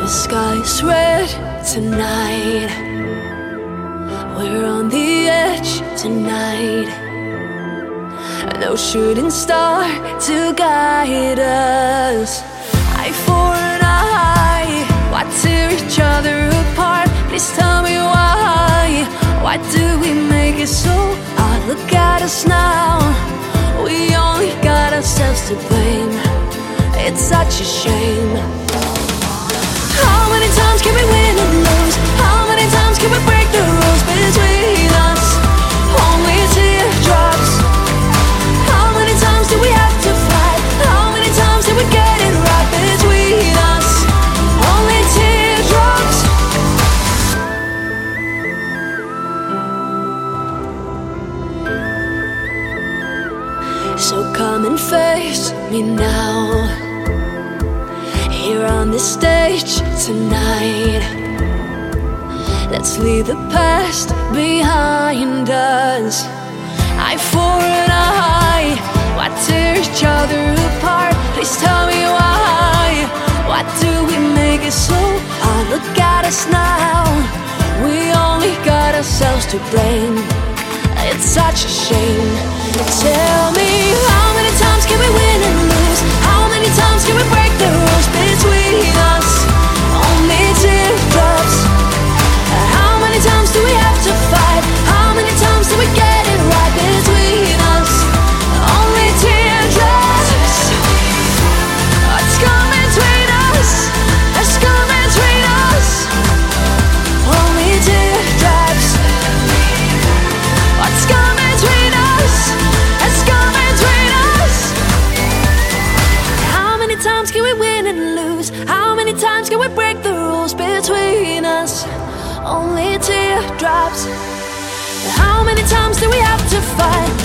sky's red tonight. We're on the edge tonight. No shooting star to guide us. Eye for an eye, why tear each other apart? Please tell me why. Why do we make it so hard? Look at us now. We only got ourselves to blame. It's such a shame. How many times can we win and lose? How many times can we break the rules between us? Only teardrops. How many times do we have to fight? How many times did we get it right between us? Only teardrops. So come and face me now, here on this stage tonight. Let's leave the past behind us. Eye for an eye, why tear each other apart? Please tell me why. Why do we make it so hard? Look at us now. We only got ourselves to blame. It's such a shame. Tell me, how many times can we win and lose? How many times can we break the rules between us? Only teardrops. How many times do we have to fight? How many times do we get it right between us? Only teardrops. What's come between us? What's come between us? Only teardrops. What's come between us? What's come between us? How many times can we win and lose? How many times can we break the rules between us? Only teardrops. How many times do we have to fight?